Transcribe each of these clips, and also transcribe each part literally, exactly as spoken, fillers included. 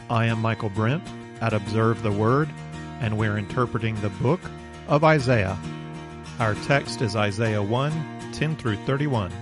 I am Michael Brent at Observe the Word, and we're interpreting the book of Isaiah. Our text is Isaiah one, ten through thirty-one.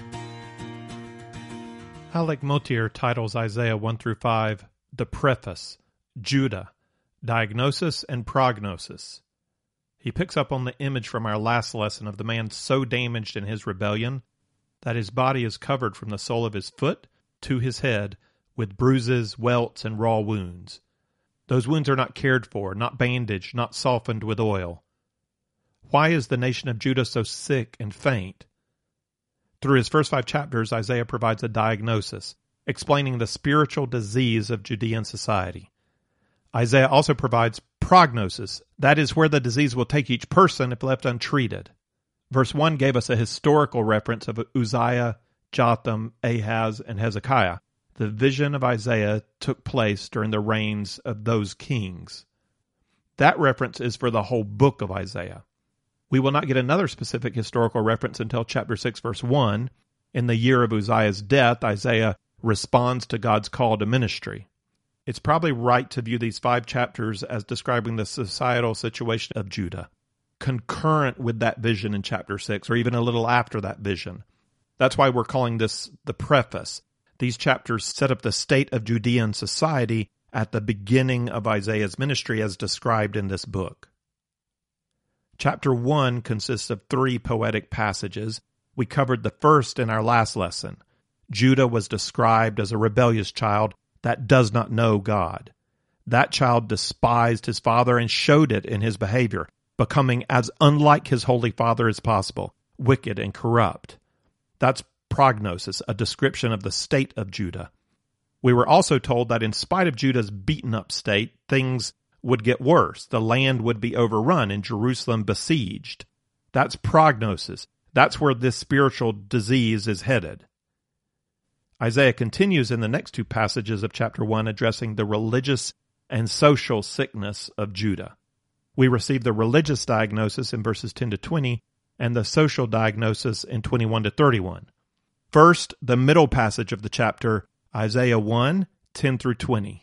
Alec Motyer titles Isaiah one through five, The Preface, Judah, Diagnosis and Prognosis. He picks up on the image from our last lesson of the man so damaged in his rebellion that his body is covered from the sole of his foot to his head with bruises, welts, and raw wounds. Those wounds are not cared for, not bandaged, not softened with oil. Why is the nation of Judah so sick and faint? Through his first five chapters, Isaiah provides a diagnosis, explaining the spiritual disease of Judean society. Isaiah also provides prognosis, that is where the disease will take each person if left untreated. Verse one gave us a historical reference of Uzziah, Jotham, Ahaz, and Hezekiah. The vision of Isaiah took place during the reigns of those kings. That reference is for the whole book of Isaiah. We will not get another specific historical reference until chapter six, verse one. In the year of Uzziah's death, Isaiah responds to God's call to ministry. It's probably right to view these five chapters as describing the societal situation of Judah, concurrent with that vision in chapter six, or even a little after that vision. That's why we're calling this the preface. These chapters set up the state of Judean society at the beginning of Isaiah's ministry as described in this book. Chapter one consists of three poetic passages. We covered the first in our last lesson. Judah was described as a rebellious child that does not know God. That child despised his father and showed it in his behavior, becoming as unlike his holy father as possible, wicked and corrupt. That's prognosis, a description of the state of Judah. We were also told that in spite of Judah's beaten-up state, things would get worse. The land would be overrun and Jerusalem besieged. That's prognosis. That's where this spiritual disease is headed. Isaiah continues in the next two passages of chapter one, addressing the religious and social sickness of Judah. We receive the religious diagnosis in verses ten to twenty and the social diagnosis in twenty-one to thirty-one. First, the middle passage of the chapter, Isaiah one, ten through twenty.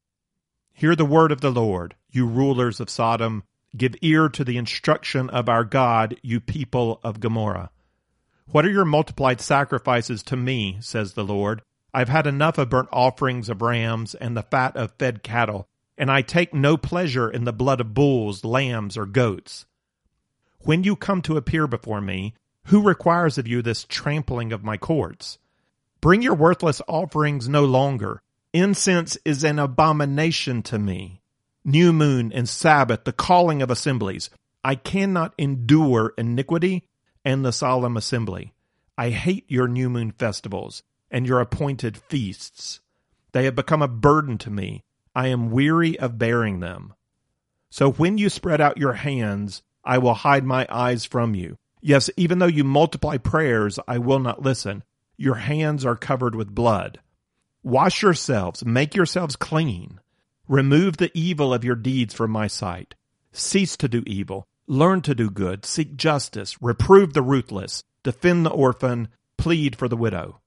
Hear the word of the Lord, you rulers of Sodom. Give ear to the instruction of our God, you people of Gomorrah. What are your multiplied sacrifices to me, says the Lord? I've had enough of burnt offerings of rams and the fat of fed cattle, and I take no pleasure in the blood of bulls, lambs, or goats. When you come to appear before me, who requires of you this trampling of my courts? Bring your worthless offerings no longer. Incense is an abomination to me. New moon and Sabbath, the calling of assemblies. I cannot endure iniquity and the solemn assembly. I hate your new moon festivals and your appointed feasts. They have become a burden to me. I am weary of bearing them. So when you spread out your hands, I will hide my eyes from you. Yes, even though you multiply prayers, I will not listen. Your hands are covered with blood. Wash yourselves, make yourselves clean. Remove the evil of your deeds from my sight. Cease to do evil. Learn to do good. Seek justice. Reprove the ruthless. Defend the orphan. Plead for the widow.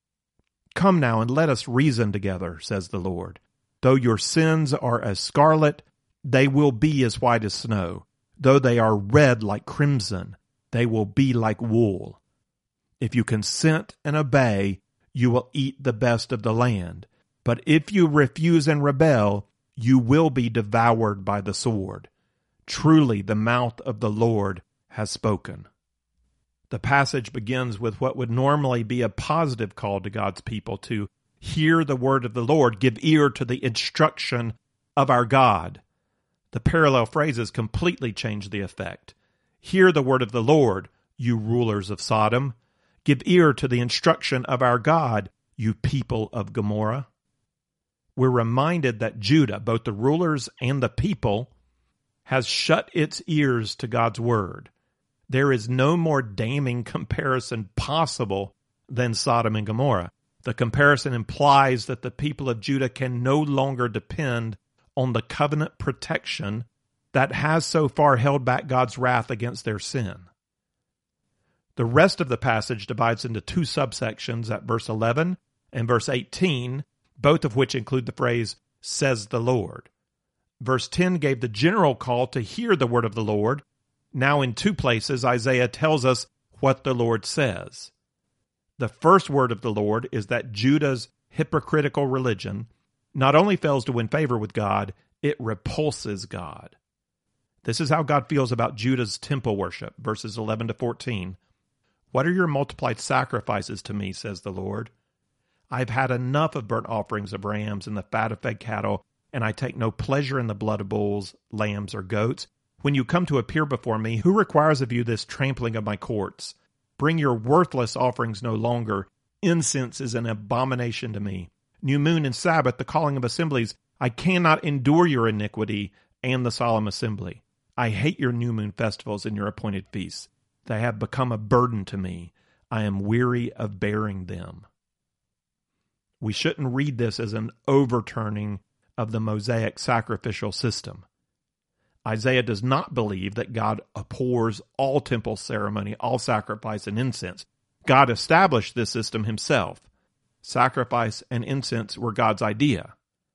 Come now and let us reason together, says the Lord. Though your sins are as scarlet, they will be as white as snow. Though they are red like crimson, they will be like wool. If you consent and obey, you will eat the best of the land. But if you refuse and rebel, you will be devoured by the sword. Truly, the mouth of the Lord has spoken. The passage begins with what would normally be a positive call to God's people to hear the word of the Lord, give ear to the instruction of our God. The parallel phrases completely change the effect. Hear the word of the Lord, you rulers of Sodom. Give ear to the instruction of our God, you people of Gomorrah. We're reminded that Judah, both the rulers and the people, has shut its ears to God's word. There is no more damning comparison possible than Sodom and Gomorrah. The comparison implies that the people of Judah can no longer depend on the covenant protection that has so far held back God's wrath against their sin. The rest of the passage divides into two subsections at verse eleven and verse eighteen, both of which include the phrase, says the Lord. Verse ten gave the general call to hear the word of the Lord. Now in two places, Isaiah tells us what the Lord says. The first word of the Lord is that Judah's hypocritical religion not only fails to win favor with God, it repulses God. This is how God feels about Judah's temple worship, verses eleven to fourteen. What are your multiplied sacrifices to me, says the Lord? I've had enough of burnt offerings of rams and the fat of fed cattle, and I take no pleasure in the blood of bulls, lambs, or goats. When you come to appear before me, who requires of you this trampling of my courts? Bring your worthless offerings no longer. Incense is an abomination to me. New moon and Sabbath, the calling of assemblies. I cannot endure your iniquity and the solemn assembly. I hate your new moon festivals and your appointed feasts. They have become a burden to me. I am weary of bearing them. We shouldn't read this as an overturning of the Mosaic sacrificial system. Isaiah does not believe that God abhors all temple ceremony, all sacrifice and incense. God established this system himself. Sacrifice and incense were God's idea.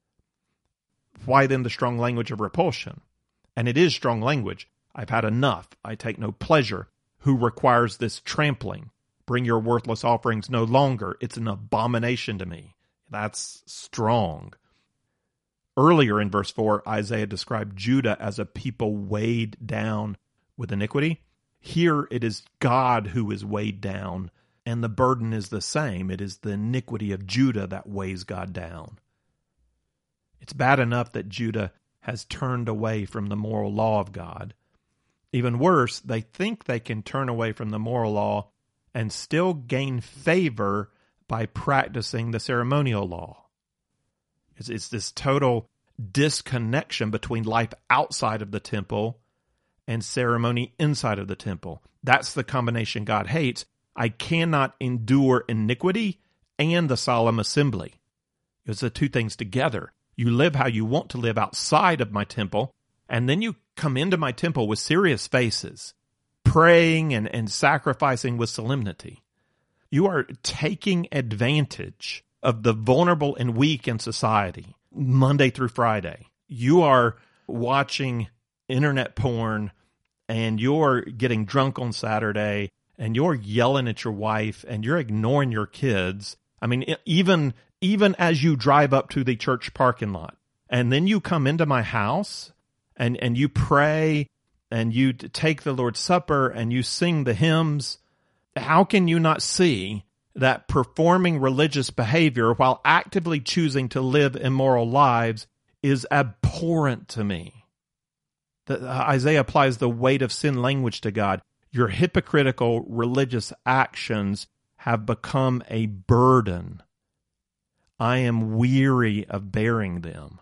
Why then the strong language of repulsion? And it is strong language. I've had enough. I take no pleasure. Who requires this trampling? Bring your worthless offerings no longer. It's an abomination to me. That's strong. Earlier in verse four, Isaiah described Judah as a people weighed down with iniquity. Here it is God who is weighed down, and the burden is the same. It is the iniquity of Judah that weighs God down. It's bad enough that Judah has turned away from the moral law of God. Even worse, they think they can turn away from the moral law and still gain favor by practicing the ceremonial law. It's, it's this total disconnection between life outside of the temple and ceremony inside of the temple. That's the combination God hates. I cannot endure iniquity and the solemn assembly. It's the two things together. You live how you want to live outside of my temple, and then you come into my temple with serious faces, praying and, and sacrificing with solemnity. You are taking advantage of the vulnerable and weak in society, Monday through Friday. You are watching internet porn, and you're getting drunk on Saturday, and you're yelling at your wife, and you're ignoring your kids. I mean, even, even as you drive up to the church parking lot, and then you come into my house, and, and you pray, and you take the Lord's Supper, and you sing the hymns. How can you not see that performing religious behavior while actively choosing to live immoral lives is abhorrent to me? The, Isaiah applies the weight of sin language to God. Your hypocritical religious actions have become a burden. I am weary of bearing them.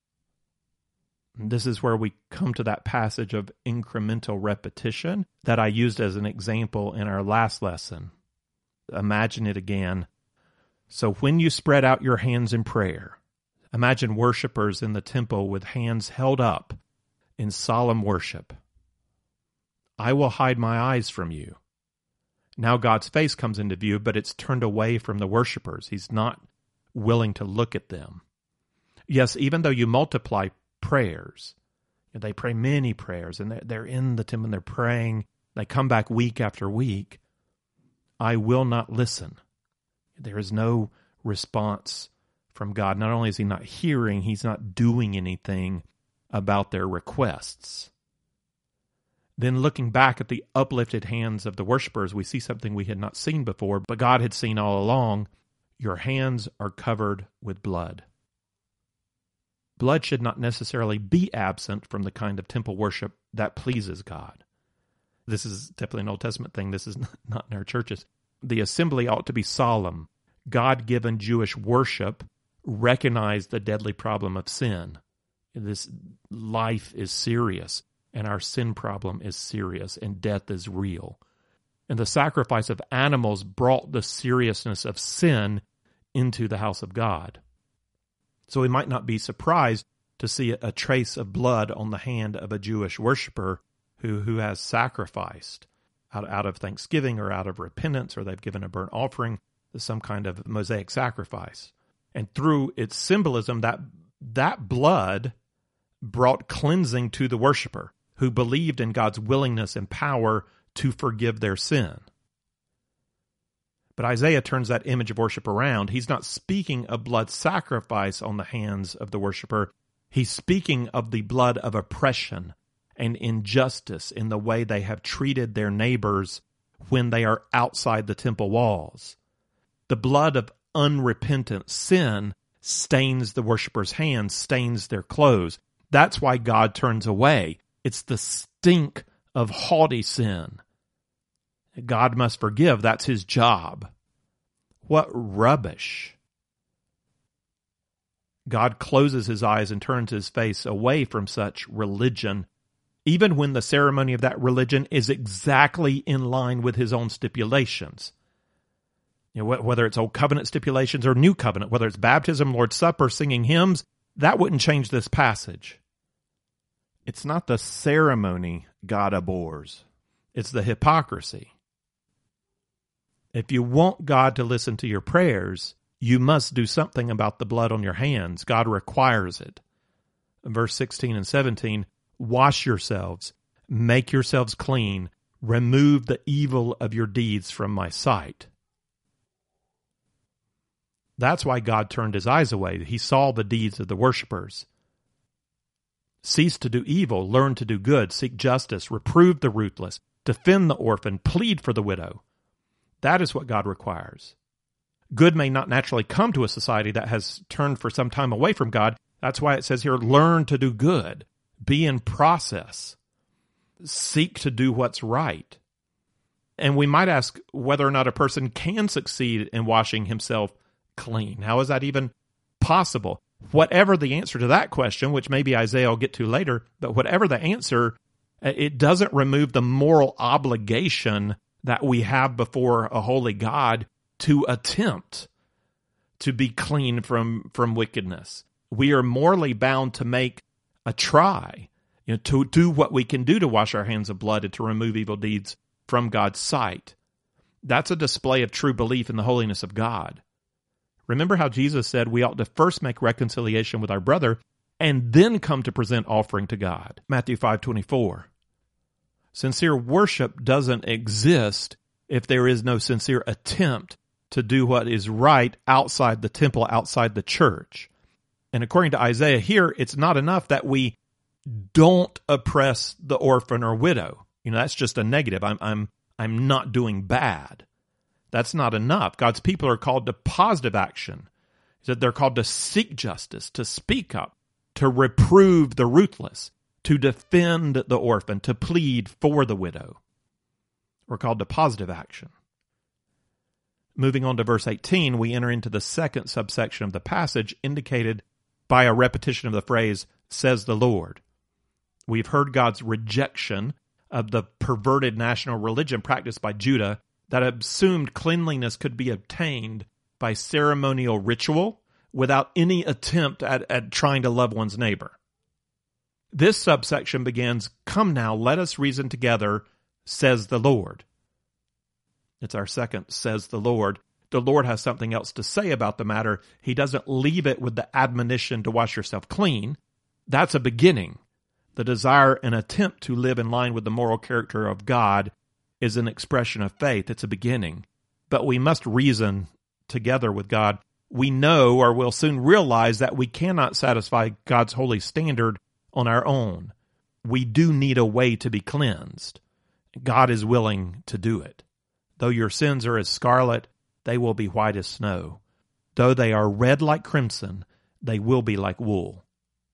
And this is where we come to that passage of incremental repetition that I used as an example in our last lesson. Imagine it again. So when you spread out your hands in prayer, imagine worshipers in the temple with hands held up in solemn worship. I will hide my eyes from you. Now God's face comes into view, but it's turned away from the worshipers. He's not willing to look at them. Yes, even though you multiply prayers, they pray many prayers, and they're in the temple and they're praying. They come back week after week. I will not listen. There is no response from God. Not only is he not hearing, he's not doing anything about their requests. Then looking back at the uplifted hands of the worshipers, we see something we had not seen before, but God had seen all along. Your hands are covered with blood. Blood should not necessarily be absent from the kind of temple worship that pleases God. This is definitely an Old Testament thing. This is not in our churches. The assembly ought to be solemn. God-given Jewish worship recognized the deadly problem of sin. This life is serious, and our sin problem is serious, and death is real. And the sacrifice of animals brought the seriousness of sin into the house of God. So we might not be surprised to see a trace of blood on the hand of a Jewish worshiper who, who has sacrificed out, out of thanksgiving or out of repentance, or they've given a burnt offering to some kind of Mosaic sacrifice. And through its symbolism, that That blood brought cleansing to the worshiper who believed in God's willingness and power to forgive their sin. But Isaiah turns that image of worship around. He's not speaking of blood sacrifice on the hands of the worshiper. He's speaking of the blood of oppression and injustice in the way they have treated their neighbors when they are outside the temple walls. The blood of unrepentant sin stains the worshiper's hands, stains their clothes. That's why God turns away. It's the stink of haughty sin. God must forgive. That's his job. What rubbish. God closes his eyes and turns his face away from such religion, even when the ceremony of that religion is exactly in line with his own stipulations. You know, whether it's Old Covenant stipulations or New Covenant, whether it's baptism, Lord's Supper, singing hymns, that wouldn't change this passage. It's not the ceremony God abhors. It's the hypocrisy. If you want God to listen to your prayers, you must do something about the blood on your hands. God requires it. In verse sixteen and seventeen, wash yourselves, make yourselves clean, remove the evil of your deeds from my sight. That's why God turned his eyes away. He saw the deeds of the worshipers. Cease to do evil, learn to do good, seek justice, reprove the ruthless, defend the orphan, plead for the widow. That is what God requires. Good may not naturally come to a society that has turned for some time away from God. That's why it says here, learn to do good. Be in process. Seek to do what's right. And we might ask whether or not a person can succeed in washing himself clean. How is that even possible? Whatever the answer to that question, which maybe Isaiah will get to later, but whatever the answer, it doesn't remove the moral obligation that we have before a holy God to attempt to be clean from, from wickedness. We are morally bound to make a try, you know, to do what we can do to wash our hands of blood and to remove evil deeds from God's sight. That's a display of true belief in the holiness of God. Remember how Jesus said we ought to first make reconciliation with our brother and then come to present offering to God. Matthew five twenty-four. Sincere worship doesn't exist if there is no sincere attempt to do what is right outside the temple, outside the church. And according to Isaiah here, it's not enough that we don't oppress the orphan or widow. You know, that's just a negative. I'm I'm I'm not doing bad. That's not enough. God's people are called to positive action. He said they're called to seek justice, to speak up, to reprove the ruthless, to defend the orphan, to plead for the widow. We're called to positive action. Moving on to verse eighteen, we enter into the second subsection of the passage indicated by a repetition of the phrase, says the Lord. We've heard God's rejection of the perverted national religion practiced by Judah that assumed cleanliness could be obtained by ceremonial ritual without any attempt at, at trying to love one's neighbor. This subsection begins, come now, let us reason together, says the Lord. It's our second, says the Lord. The Lord has something else to say about the matter. He doesn't leave it with the admonition to wash yourself clean. That's a beginning. The desire and attempt to live in line with the moral character of God is an expression of faith. It's a beginning. But we must reason together with God. We know or will soon realize that we cannot satisfy God's holy standard on our own. We do need a way to be cleansed. God is willing to do it. Though your sins are as scarlet, they will be white as snow. Though they are red like crimson, they will be like wool.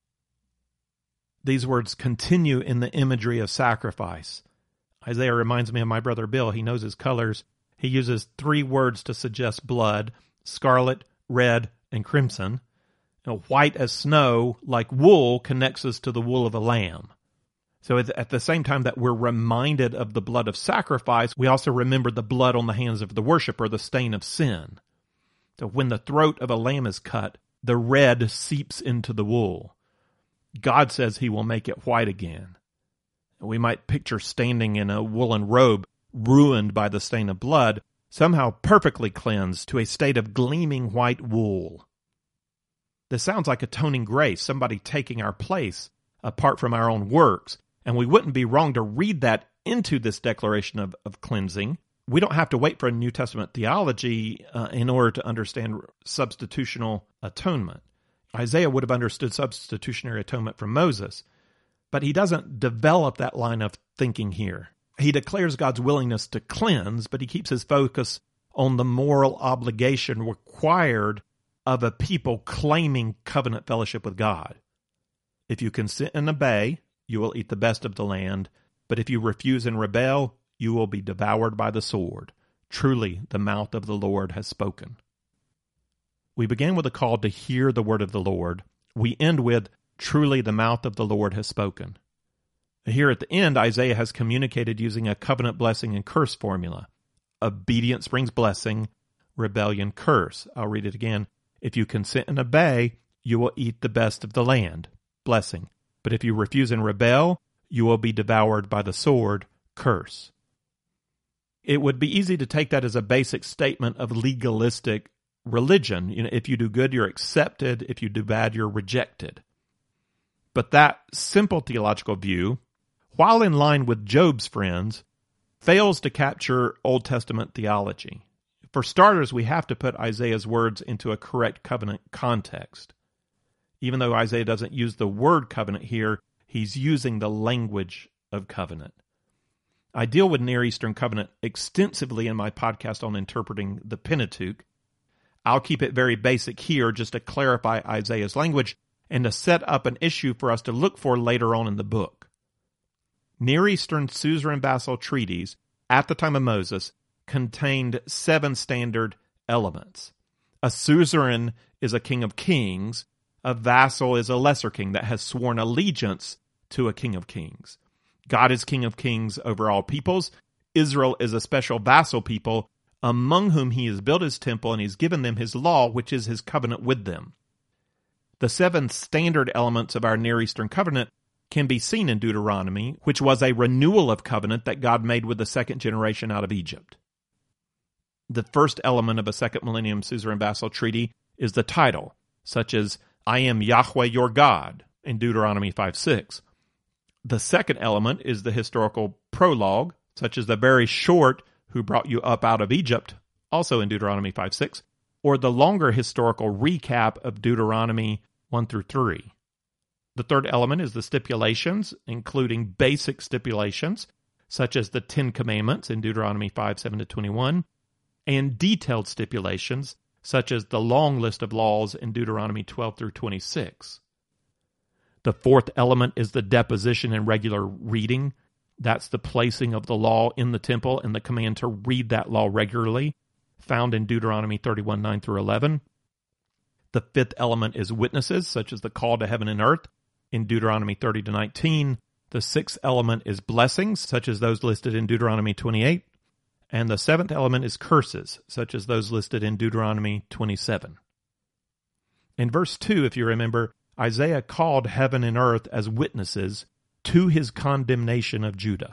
These words continue in the imagery of sacrifice. Isaiah reminds me of my brother Bill. He knows his colors. He uses three words to suggest blood: scarlet, red, and crimson. You know, white as snow, like wool, connects us to the wool of a lamb. So at the same time that we're reminded of the blood of sacrifice, we also remember the blood on the hands of the worshiper, the stain of sin. So when the throat of a lamb is cut, the red seeps into the wool. God says he will make it white again. We might picture standing in a woolen robe, ruined by the stain of blood, somehow perfectly cleansed to a state of gleaming white wool. This sounds like atoning grace, somebody taking our place apart from our own works. And we wouldn't be wrong to read that into this declaration of, of cleansing. We don't have to wait for a New Testament theology uh, in order to understand substitutional atonement. Isaiah would have understood substitutionary atonement from Moses, but he doesn't develop that line of thinking here. He declares God's willingness to cleanse, but he keeps his focus on the moral obligation required of a people claiming covenant fellowship with God. If you consent and obey, you will eat the best of the land, but if you refuse and rebel, you will be devoured by the sword. Truly, the mouth of the Lord has spoken. We begin with a call to hear the word of the Lord. We end with, truly, the mouth of the Lord has spoken. Here at the end, Isaiah has communicated using a covenant blessing and curse formula. Obedience brings blessing, rebellion curse. I'll read it again. If you consent and obey, you will eat the best of the land, blessing. But if you refuse and rebel, you will be devoured by the sword, curse. It would be easy to take that as a basic statement of legalistic religion. You know, if you do good, you're accepted. If you do bad, you're rejected. But that simple theological view, while in line with Job's friends, fails to capture Old Testament theology. For starters, we have to put Isaiah's words into a correct covenant context. Even though Isaiah doesn't use the word covenant here, he's using the language of covenant. I deal with Near Eastern covenant extensively in my podcast on interpreting the Pentateuch. I'll keep it very basic here just to clarify Isaiah's language and to set up an issue for us to look for later on in the book. Near Eastern suzerain-vassal treaties at the time of Moses contained seven standard elements. A suzerain is a king of kings. A vassal is a lesser king that has sworn allegiance to a king of kings. God is king of kings over all peoples. Israel is a special vassal people among whom he has built his temple and he's given them his law, which is his covenant with them. The seven standard elements of our Near Eastern covenant can be seen in Deuteronomy, which was a renewal of covenant that God made with the second generation out of Egypt. The first element of a second millennium suzerain vassal treaty is the title, such as, I am Yahweh your God, in Deuteronomy five six. The second element is the historical prologue, such as the very short, who brought you up out of Egypt, also in Deuteronomy five six, or the longer historical recap of Deuteronomy one through three. The third element is the stipulations, including basic stipulations, such as the Ten Commandments in Deuteronomy five seven to twenty-one, and detailed stipulations, such as the long list of laws in Deuteronomy twelve through twenty-six. The fourth element is the deposition and regular reading. That's the placing of the law in the temple and the command to read that law regularly, found in Deuteronomy thirty-one nine through eleven. The fifth element is witnesses, such as the call to heaven and earth in Deuteronomy thirty to nineteen. The sixth element is blessings, such as those listed in Deuteronomy twenty-eight. And the seventh element is curses, such as those listed in Deuteronomy twenty-seven. In verse two, if you remember, Isaiah called heaven and earth as witnesses to his condemnation of Judah.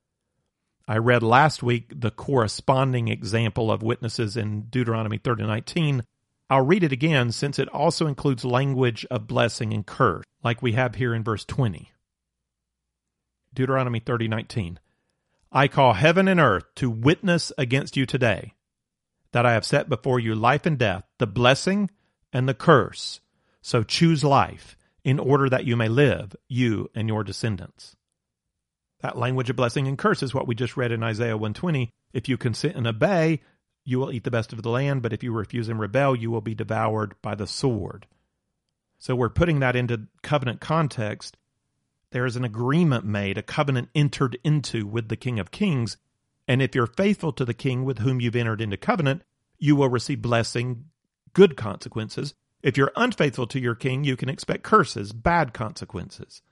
I read last week the corresponding example of witnesses in Deuteronomy thirty nineteen. I'll read it again since it also includes language of blessing and curse, like we have here in verse twenty. Deuteronomy thirty nineteen. I call heaven and earth to witness against you today, that I have set before you life and death, the blessing and the curse. So choose life, in order that you may live, you and your descendants. That language of blessing and curse is what we just read in Isaiah one twenty. If you consent and obey, you will eat the best of the land, but if you refuse and rebel, you will be devoured by the sword. So we're putting that into covenant context. There is an agreement made, a covenant entered into with the King of Kings, and if you're faithful to the king with whom you've entered into covenant, you will receive blessing, good consequences. If you're unfaithful to your king, you can expect curses, bad consequences.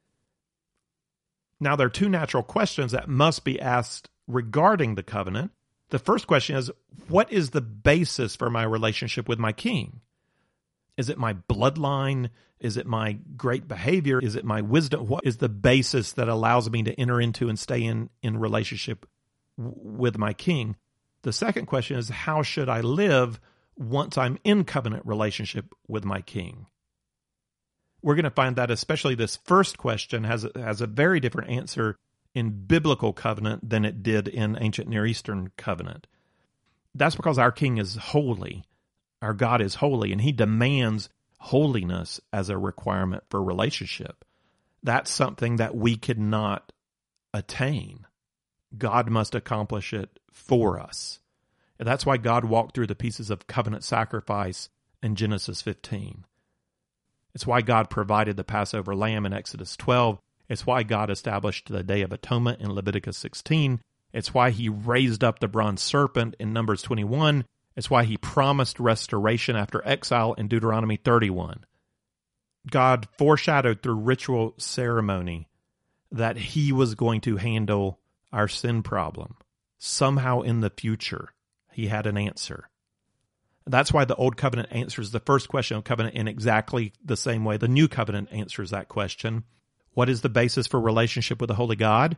Now, there are two natural questions that must be asked regarding the covenant. The first question is, what is the basis for my relationship with my king? Is it my bloodline? Is it my great behavior? Is it my wisdom? What is the basis that allows me to enter into and stay in, in relationship w- with my king? The second question is, how should I live once I'm in covenant relationship with my king? We're going to find that especially this first question has a, has a very different answer in biblical covenant than it did in ancient Near Eastern covenant. That's because our king is holy. Our God is holy, and he demands holiness as a requirement for relationship. That's something that we could not attain. God must accomplish it for us. And that's why God walked through the pieces of covenant sacrifice in Genesis fifteen. It's why God provided the Passover lamb in Exodus twelve. It's why God established the Day of Atonement in Leviticus sixteen. It's why he raised up the bronze serpent in Numbers twenty-one. It's why he promised restoration after exile in Deuteronomy thirty-one. God foreshadowed through ritual ceremony that he was going to handle our sin problem. Somehow in the future, he had an answer. That's why the Old Covenant answers the first question of covenant in exactly the same way the New Covenant answers that question. What is the basis for relationship with the Holy God?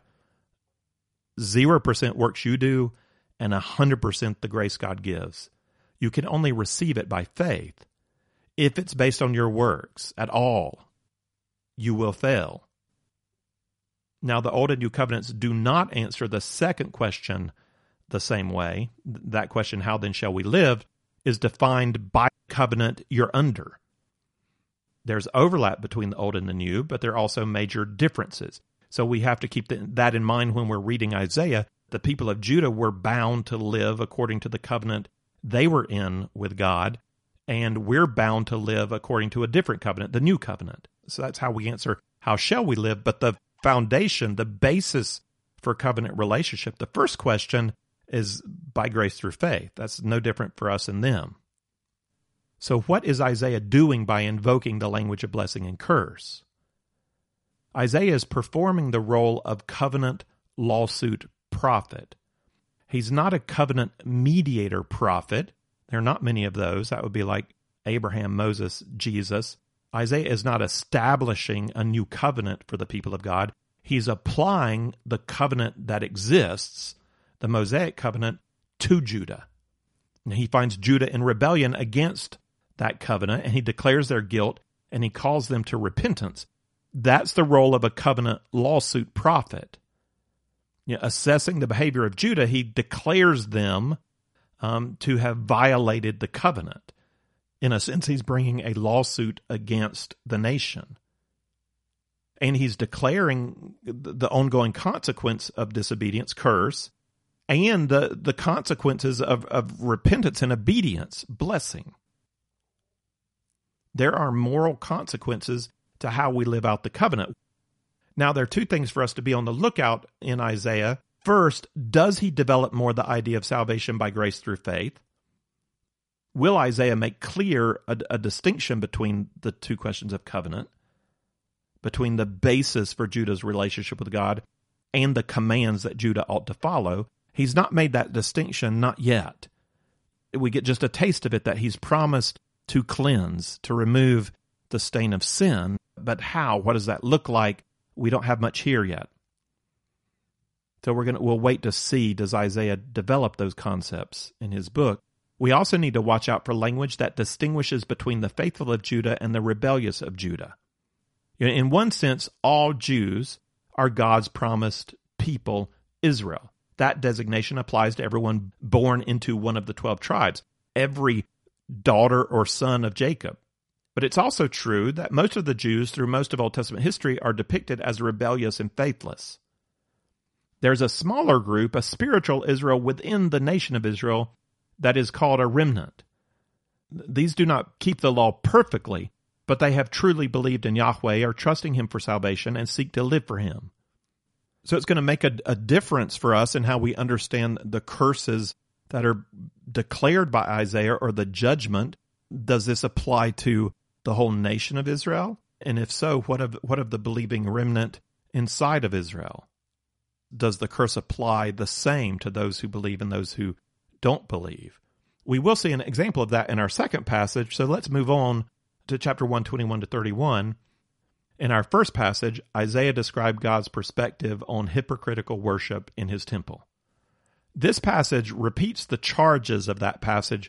Zero percent works you do, and one hundred percent the grace God gives. You can only receive it by faith. If it's based on your works at all, you will fail. Now, the Old and New Covenants do not answer the second question the same way. That question, how then shall we live, is defined by covenant you're under. There's overlap between the Old and the New, but there are also major differences. So we have to keep that in mind when we're reading Isaiah. The people of Judah were bound to live according to the covenant they were in with God, and we're bound to live according to a different covenant, the New Covenant. So that's how we answer, how shall we live? But the foundation, the basis for covenant relationship, the first question is by grace through faith. That's no different for us and them. So what is Isaiah doing by invoking the language of blessing and curse? Isaiah is performing the role of covenant lawsuit prophet. He's not a covenant mediator prophet. There are not many of those. That would be like Abraham, Moses, Jesus. Isaiah is not establishing a new covenant for the people of God. He's applying the covenant that exists, the Mosaic covenant, to Judah. And he finds Judah in rebellion against that covenant, and he declares their guilt, and he calls them to repentance. That's the role of a covenant lawsuit prophet. You know, assessing the behavior of Judah, he declares them um, to have violated the covenant. In a sense, he's bringing a lawsuit against the nation. And he's declaring the ongoing consequence of disobedience, curse, and the, the consequences of, of repentance and obedience, blessing. There are moral consequences to how we live out the covenant. Now, there are two things for us to be on the lookout in Isaiah. First, does he develop more the idea of salvation by grace through faith? Will Isaiah make clear a, a distinction between the two questions of covenant, between the basis for Judah's relationship with God and the commands that Judah ought to follow? He's not made that distinction, not yet. We get just a taste of it that he's promised to cleanse, to remove the stain of sin. But how? What does that look like? We don't have much here yet. So we're going to, we'll wait to see, does Isaiah develop those concepts in his book. We also need to watch out for language that distinguishes between the faithful of Judah and the rebellious of Judah. In one sense, all Jews are God's promised people, Israel. That designation applies to everyone born into one of the twelve tribes, every daughter or son of Jacob. But it's also true that most of the Jews through most of Old Testament history are depicted as rebellious and faithless. There's a smaller group, a spiritual Israel within the nation of Israel, that is called a remnant. These do not keep the law perfectly, but they have truly believed in Yahweh, are trusting him for salvation, and seek to live for him. So it's going to make a, a difference for us in how we understand the curses that are declared by Isaiah or the judgment. Does this apply to the whole nation of Israel? And if so, what of, what of the believing remnant inside of Israel? Does the curse apply the same to those who believe and those who don't believe? We will see an example of that in our second passage, so let's move on to chapter one, twenty-one to thirty-one. In our first passage, Isaiah described God's perspective on hypocritical worship in his temple. This passage repeats the charges of that passage,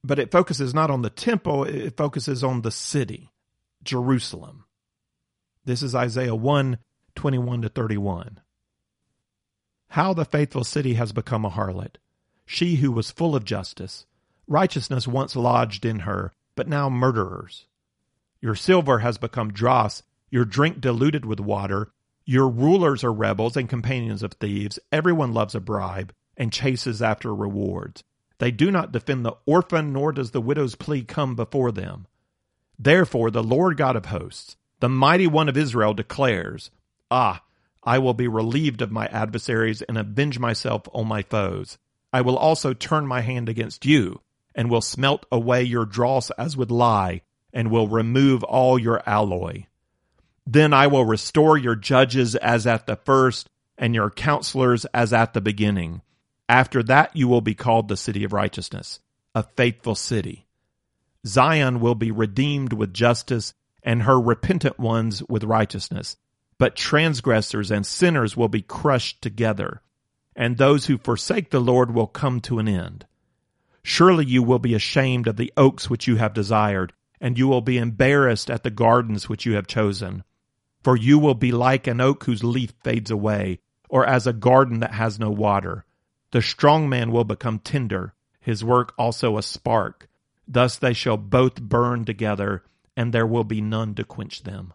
but it focuses not on the temple, it focuses on the city, Jerusalem. This is Isaiah one, twenty-one to thirty-one. How the faithful city has become a harlot, she who was full of justice. Righteousness once lodged in her, but now murderers. Your silver has become dross, your drink diluted with water. Your rulers are rebels and companions of thieves. Everyone loves a bribe and chases after rewards. They do not defend the orphan, nor does the widow's plea come before them. Therefore, the Lord God of hosts, the mighty one of Israel, declares, Ah, I will be relieved of my adversaries and avenge myself on my foes. I will also turn my hand against you, and will smelt away your dross as with lye, and will remove all your alloy. Then I will restore your judges as at the first, and your counselors as at the beginning. After that you will be called the city of righteousness, a faithful city. Zion will be redeemed with justice, and her repentant ones with righteousness. But transgressors and sinners will be crushed together, and those who forsake the Lord will come to an end. Surely you will be ashamed of the oaks which you have desired, and you will be embarrassed at the gardens which you have chosen. For you will be like an oak whose leaf fades away, or as a garden that has no water. The strong man will become tinder, his work also a spark. Thus they shall both burn together, and there will be none to quench them.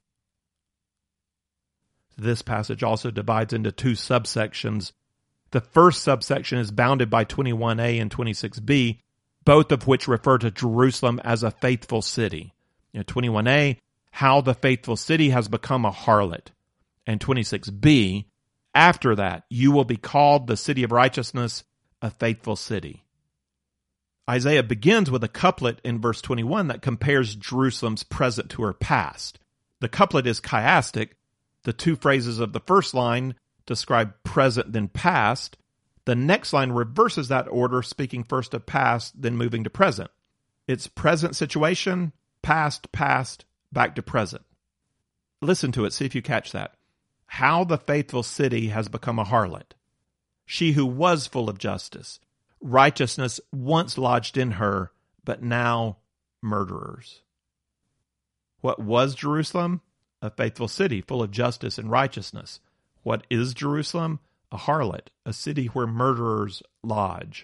This passage also divides into two subsections. The first subsection is bounded by twenty-one A and twenty-six B, both of which refer to Jerusalem as a faithful city. You know, twenty-one A, how the faithful city has become a harlot. And twenty-six B, after that, you will be called the city of righteousness, a faithful city. Isaiah begins with a couplet in verse twenty-one that compares Jerusalem's present to her past. The couplet is chiastic. The two phrases of the first line describe present then past. The next line reverses that order, speaking first of past, then moving to present. It's present situation, past, past, back to present. Listen to it, see if you catch that. How the faithful city has become a harlot. She who was full of justice. Righteousness once lodged in her, but now murderers. What was Jerusalem? A faithful city full of justice and righteousness. What is Jerusalem? A harlot, a city where murderers lodge.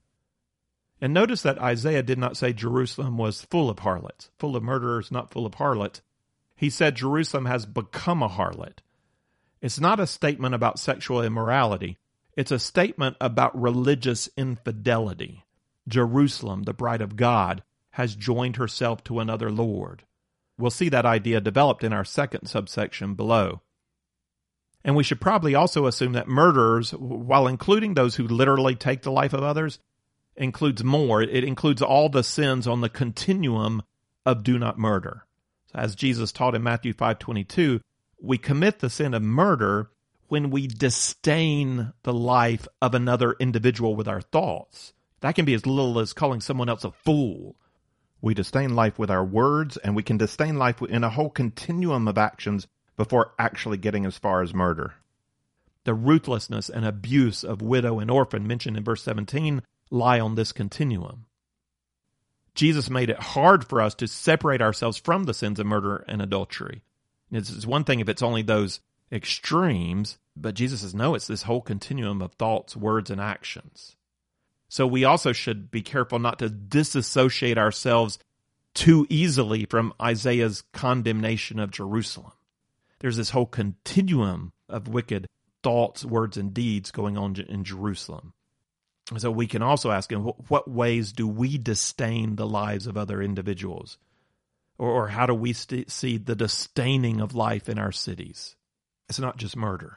And notice that Isaiah did not say Jerusalem was full of harlots, full of murderers, not full of harlots. He said Jerusalem has become a harlot. It's not a statement about sexual immorality. It's a statement about religious infidelity. Jerusalem, the bride of God, has joined herself to another lord. We'll see that idea developed in our second subsection below. And we should probably also assume that murderers, while including those who literally take the life of others, includes more. It includes all the sins on the continuum of do not murder. So as Jesus taught in Matthew five twenty-two, we commit the sin of murder when we disdain the life of another individual with our thoughts. That can be as little as calling someone else a fool. We disdain life with our words, and we can disdain life in a whole continuum of actions before actually getting as far as murder. The ruthlessness and abuse of widow and orphan mentioned in verse seventeen lie on this continuum. Jesus made it hard for us to separate ourselves from the sins of murder and adultery. It's one thing if it's only those extremes, but Jesus says, no, it's this whole continuum of thoughts, words, and actions. So we also should be careful not to disassociate ourselves too easily from Isaiah's condemnation of Jerusalem. There's this whole continuum of wicked thoughts, words, and deeds going on in Jerusalem. So we can also ask in what ways do we disdain the lives of other individuals? Or, or how do we st- see the disdaining of life in our cities? It's not just murder.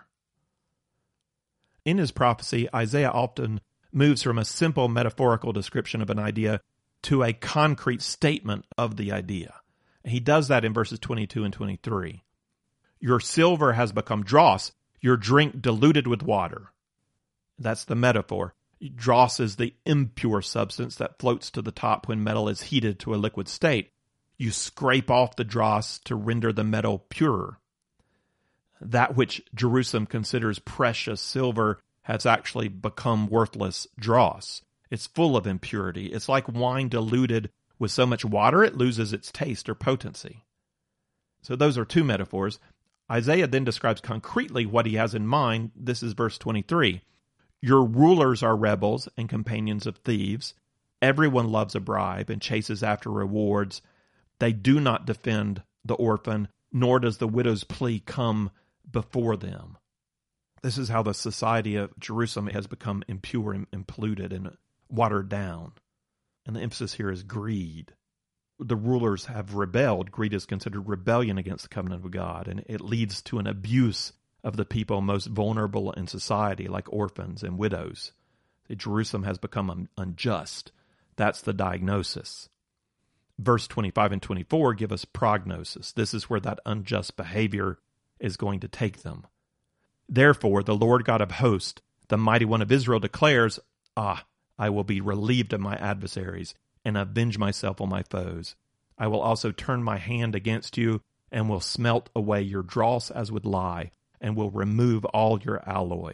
In his prophecy, Isaiah often moves from a simple metaphorical description of an idea to a concrete statement of the idea. He does that in verses twenty-two and twenty-three. Your silver has become dross, your drink diluted with water. That's the metaphor. Dross is the impure substance that floats to the top when metal is heated to a liquid state. You scrape off the dross to render the metal purer. That which Jerusalem considers precious silver has actually become worthless dross. It's full of impurity. It's like wine diluted with so much water it loses its taste or potency. So those are two metaphors. Isaiah then describes concretely what he has in mind. This is verse twenty-three. Your rulers are rebels and companions of thieves. Everyone loves a bribe and chases after rewards. They do not defend the orphan, nor does the widow's plea come before them. This is how the society of Jerusalem has become impure and, and polluted and watered down. And the emphasis here is greed. The rulers have rebelled. Greed is considered rebellion against the covenant of God, and it leads to an abuse of the people most vulnerable in society, like orphans and widows. Jerusalem has become un- unjust. That's the diagnosis. Verse twenty-five and twenty-four give us prognosis. This is where that unjust behavior is going to take them. Therefore, the Lord God of hosts, the mighty one of Israel, declares, Ah, I will be relieved of my adversaries and avenge myself on my foes. I will also turn my hand against you and will smelt away your dross as with lye and will remove all your alloy.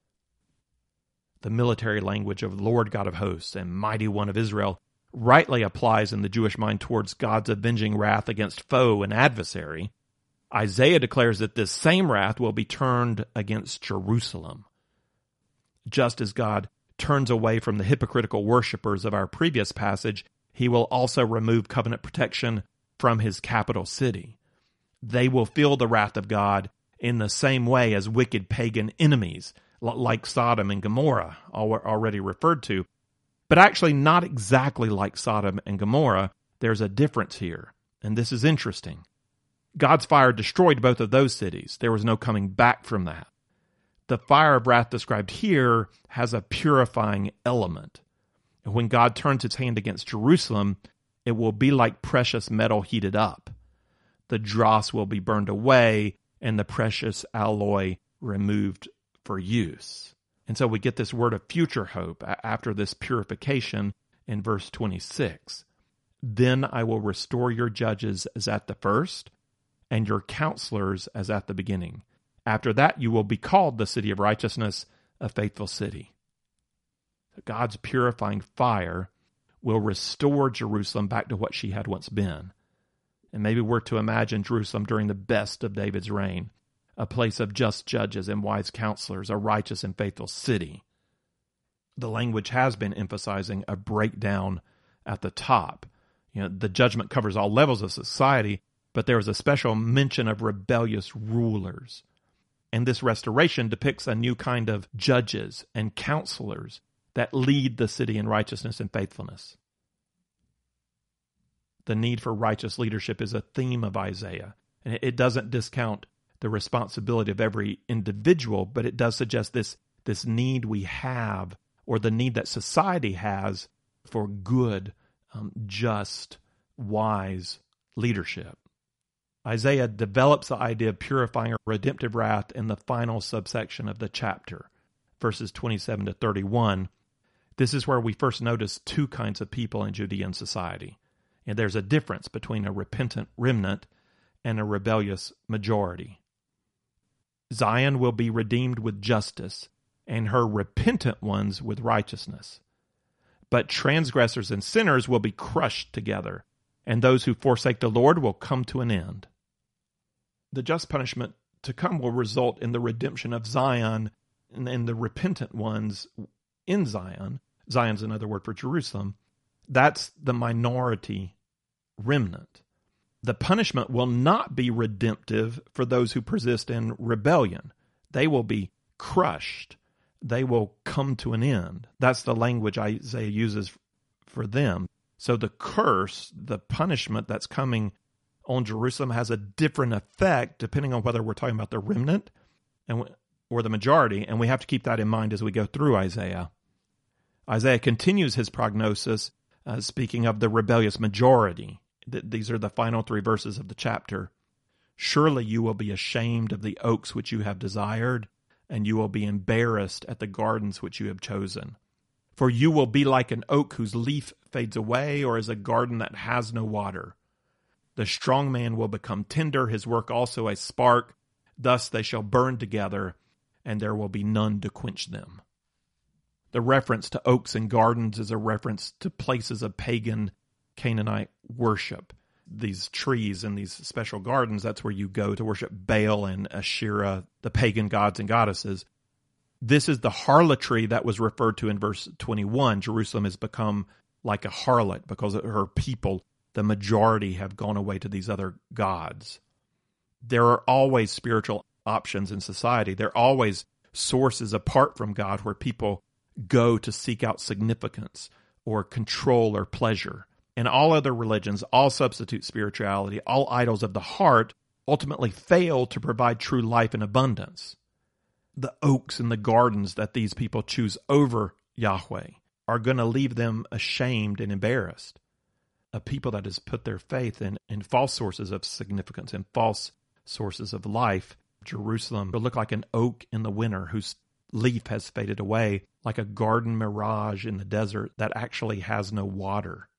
The military language of Lord God of hosts and mighty one of Israel rightly applies in the Jewish mind towards God's avenging wrath against foe and adversary. Isaiah declares that this same wrath will be turned against Jerusalem. Just as God turns away from the hypocritical worshipers of our previous passage, he will also remove covenant protection from his capital city. They will feel the wrath of God in the same way as wicked pagan enemies, like Sodom and Gomorrah, already referred to, but actually not exactly like Sodom and Gomorrah. There's a difference here, and this is interesting. God's fire destroyed both of those cities. There was no coming back from that. The fire of wrath described here has a purifying element. And when God turns his hand against Jerusalem, it will be like precious metal heated up. The dross will be burned away and the precious alloy removed for use. And so we get this word of future hope after this purification in verse twenty-six. Then I will restore your judges as at the first, and your counselors as at the beginning. After that you will be called the city of righteousness, a faithful city. God's purifying fire will restore Jerusalem back to what she had once been. And maybe we're to imagine Jerusalem during the best of David's reign, a place of just judges and wise counselors, a righteous and faithful city. The language has been emphasizing a breakdown at the top. You know, the judgment covers all levels of society, but there is a special mention of rebellious rulers. And this restoration depicts a new kind of judges and counselors that lead the city in righteousness and faithfulness. The need for righteous leadership is a theme of Isaiah, and it doesn't discount the responsibility of every individual, but it does suggest this, this need we have, or the need that society has for good, um, just, wise leadership. Isaiah develops the idea of purifying or redemptive wrath in the final subsection of the chapter, verses twenty-seven to thirty-one. This is where we first notice two kinds of people in Judean society. And there's a difference between a repentant remnant and a rebellious majority. Zion will be redeemed with justice, and her repentant ones with righteousness. But transgressors and sinners will be crushed together, and those who forsake the Lord will come to an end. The just punishment to come will result in the redemption of Zion and, and the repentant ones in Zion. Zion's another word for Jerusalem. That's the minority remnant. The punishment will not be redemptive for those who persist in rebellion. They will be crushed. They will come to an end. That's the language Isaiah uses for them. So the curse, the punishment that's coming on Jerusalem has a different effect depending on whether we're talking about the remnant and or the majority, and we have to keep that in mind as we go through Isaiah. Isaiah continues his prognosis, uh, speaking of the rebellious majority. Th- these are the final three verses of the chapter. Surely you will be ashamed of the oaks which you have desired, and you will be embarrassed at the gardens which you have chosen. For you will be like an oak whose leaf fades away, or as a garden that has no water. The strong man will become tender, his work also a spark. Thus they shall burn together, and there will be none to quench them. The reference to oaks and gardens is a reference to places of pagan Canaanite worship. These trees and these special gardens, that's where you go to worship Baal and Asherah, the pagan gods and goddesses. This is the harlotry that was referred to in verse twenty-one. Jerusalem has become like a harlot because her people, the majority, have gone away to these other gods. There are always spiritual options in society. There are always sources apart from God where people go to seek out significance or control or pleasure. And all other religions, all substitute spirituality, all idols of the heart ultimately fail to provide true life and abundance. The oaks and the gardens that these people choose over Yahweh are going to leave them ashamed and embarrassed. A people that has put their faith in, in false sources of significance and false sources of life, Jerusalem will look like an oak in the winter whose leaf has faded away, like a garden mirage in the desert that actually has no water.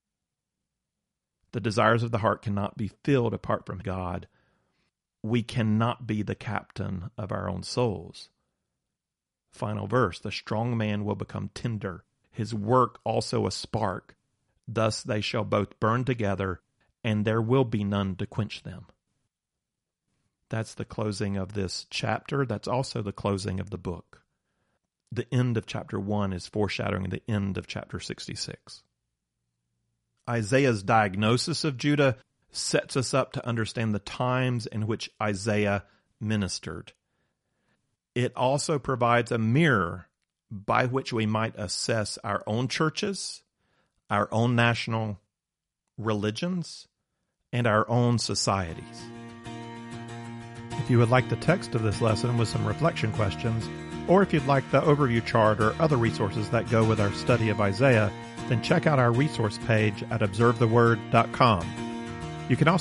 The desires of the heart cannot be filled apart from God. We cannot be the captain of our own souls. Final verse, the strong man will become tinder, his work also a spark. Thus they shall both burn together, and there will be none to quench them. That's the closing of this chapter. That's also the closing of the book. The end of chapter one is foreshadowing the end of chapter sixty-six. Isaiah's diagnosis of Judah sets us up to understand the times in which Isaiah ministered. It also provides a mirror by which we might assess our own churches, our own national religions, and our own societies. If you would like the text of this lesson with some reflection questions, or if you'd like the overview chart or other resources that go with our study of Isaiah, then check out our resource page at observe the word dot com. You can also